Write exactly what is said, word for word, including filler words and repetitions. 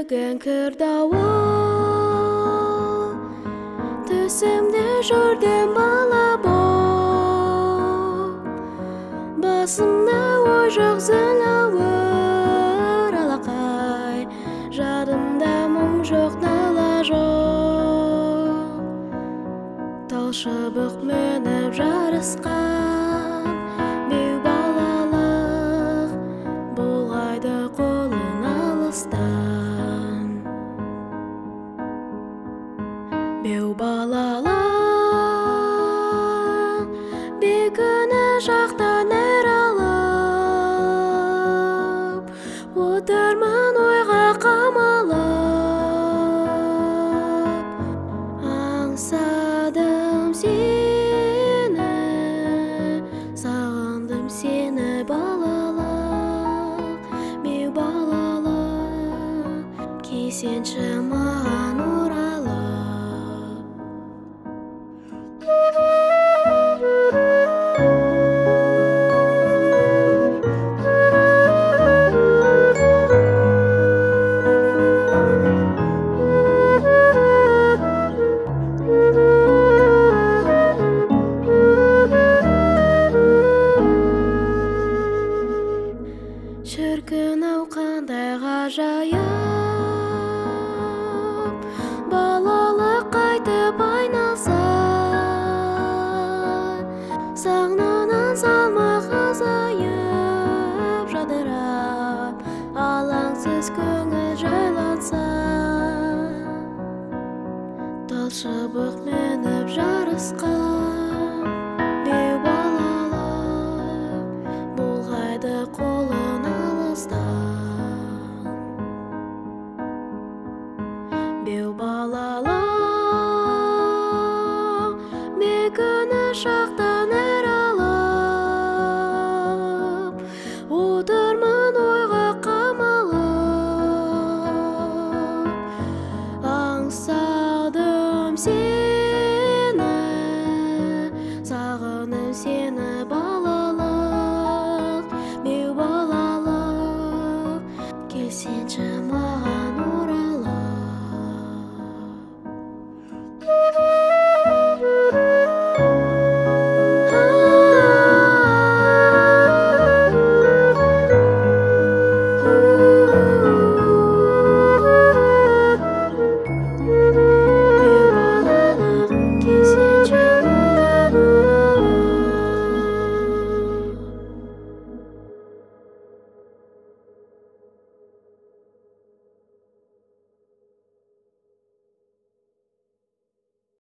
Өлеген кірдауы Төсімде жүрден бала боп Басымда ой жоқ зілауыр алақай Жадымда мұң жоқ нала жоқ Тал шыбық мініп жарысқан Беу балалық Болғайды қолын алыстан Беу балалық Бекіні жақтан әр алып Отырмын ойға қамалып Аңсадым сені Сағындым сені балалық Беу балалық Келсеңші маған оралып Шіркін-ау қандай ғажайып Балалық қайтып айналса Сағынан салмақ азайып Жадырап алаңсыз көңіл жайланса Тал шыбық мініп жарысқа